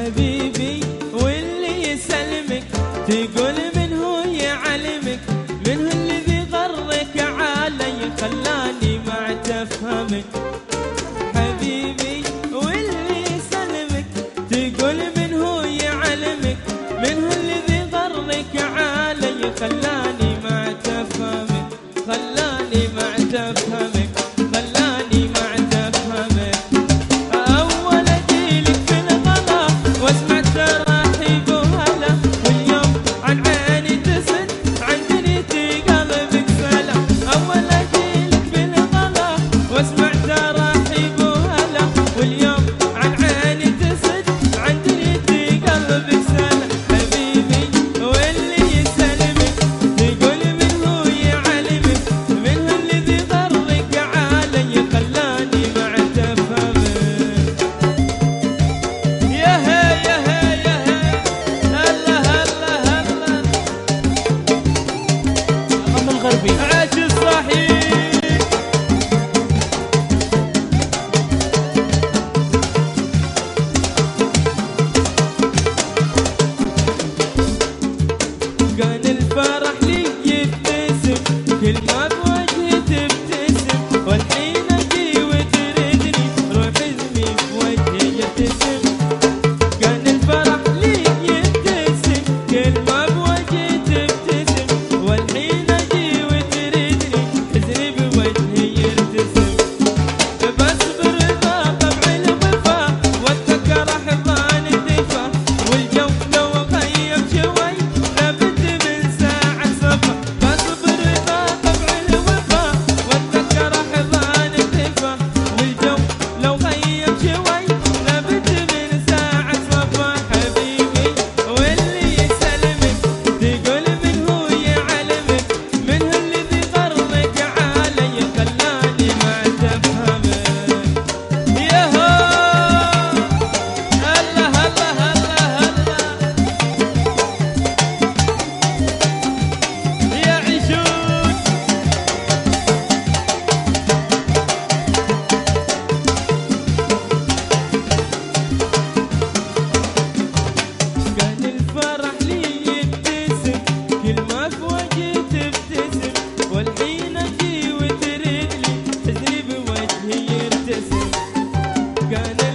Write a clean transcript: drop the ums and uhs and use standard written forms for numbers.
حبيبي واللي يسلمك تقول من هو يعلمك، من هو الذي غرك علي خلاني ما تفهمك. حبيبي واللي يسلمك تقول من هو يعلمك، من هو الذي غرك علي خلاني ما تفهمك، خلاني ما تفهمك، خلاني ما تفهمك. أول أجيلك في الغلا واسمع ترحيب وهلا، واليوم عن عيني تسد عن دنيتي قلبك سلام. أول أجيلك في الغلا واسمع ترحيب وهلا، واليوم عن عيني تسد عن دنيتي قلبك سلام. حبيبي واللي يسلمك تقول من هو يعلمك، من هو الذي ضرك علي خلاني ما تفهمك. يا هي يا هي يا هي هلا هلا هلا أما الغربي عاش الصحيح. كان الفرح لي يبتسم كل ما بوجهي تبتسم، والحين اجي وتردني روح اسمي بوجهي يبتسم. كان الفرح لي يبتسم كل ما بوجهي تبتسم، والحين اجي وتردني حزني بوجهي يرتسم. بصبر رضا طبع الوفا واتذكر احضان الدفا، والجو لو غيب شوي لابد من ساعة صفا. بصبر رضا طبع الوفا واتذكر احضان الدفا، والجو لو غيب شوي لابد من ساعة صفا. حبيبي واللي يسلمك تقول من هو يعلمك، من هو الذي غرك علي خلاني ما تفهمك. يا هو هلا هلا هلا هلا يا عيشون. كان الفرح لي يبتسم كل ما في وجهي تبتسم، والحين اجي وتردلي حزني بوجهي يرتسم. كان